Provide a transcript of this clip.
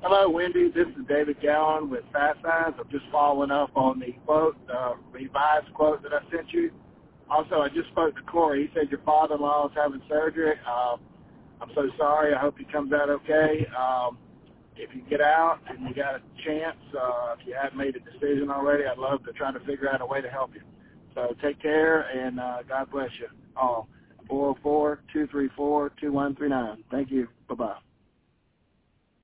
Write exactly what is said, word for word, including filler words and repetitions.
Hello, Wendy. This is David Gowan with Fast Signs. I'm just following up on the quote, uh, revised quote that I sent you. Also, I just spoke to Corey. He said your father-in-law is having surgery. Um, I'm so sorry. I hope he comes out okay. Um, if you get out and you got a chance, uh, if you haven't made a decision already, I'd love to try to figure out a way to help you. So take care, and uh, God bless you all. four oh four, two three four, two one three nine. Thank you. Bye-bye.